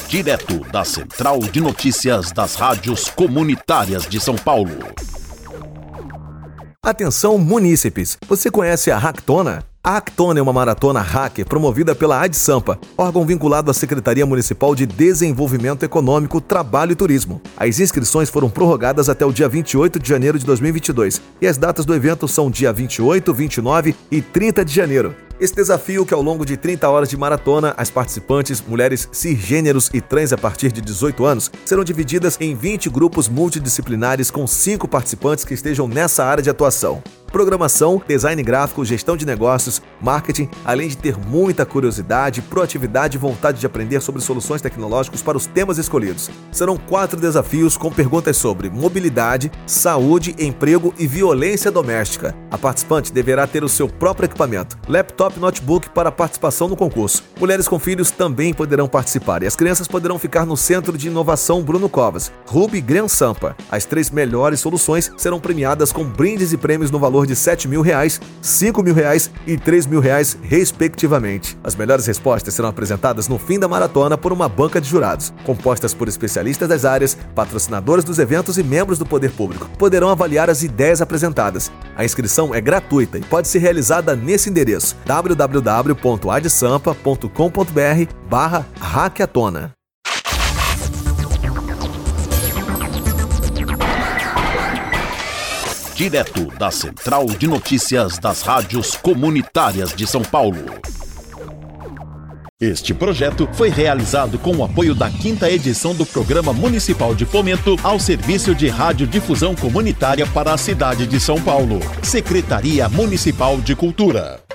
Direto da Central de Notícias das Rádios Comunitárias de São Paulo. Atenção, munícipes! Você conhece a Hackatona? A Hackatona é uma maratona hacker promovida pela ADSAMPA, órgão vinculado à Secretaria Municipal de Desenvolvimento Econômico, Trabalho e Turismo. As inscrições foram prorrogadas até o dia 28 de janeiro de 2022 e as datas do evento são dia 28, 29 e 30 de janeiro. Esse desafio, que ao longo de 30 horas de maratona, as participantes, mulheres cisgêneros e trans a partir de 18 anos, serão divididas em 20 grupos multidisciplinares com 5 participantes que estejam nessa área de atuação. Programação, design gráfico, gestão de negócios, marketing, além de ter muita curiosidade, proatividade e vontade de aprender sobre soluções tecnológicas para os temas escolhidos. Serão 4 desafios com perguntas sobre mobilidade, saúde, emprego e violência doméstica. A participante deverá ter o seu próprio equipamento, laptop e notebook para participação no concurso. Mulheres com filhos também poderão participar e as crianças poderão ficar no Centro de Inovação Bruno Covas, Ruby Gran Sampa. As 3 melhores soluções serão premiadas com brindes e prêmios no valor de R$7 mil, R$5 mil e R$3 mil, respectivamente. As melhores respostas serão apresentadas no fim da maratona por uma banca de jurados, compostas por especialistas das áreas, patrocinadores dos eventos e membros do poder público. Poderão avaliar as ideias apresentadas. A inscrição é gratuita e pode ser realizada nesse endereço: www.adsampa.com.br/Hackatona. Direto da Central de Notícias das Rádios Comunitárias de São Paulo. Este projeto foi realizado com o apoio da 5ª edição do Programa Municipal de Fomento ao Serviço de Radiodifusão Comunitária para a cidade de São Paulo. Secretaria Municipal de Cultura.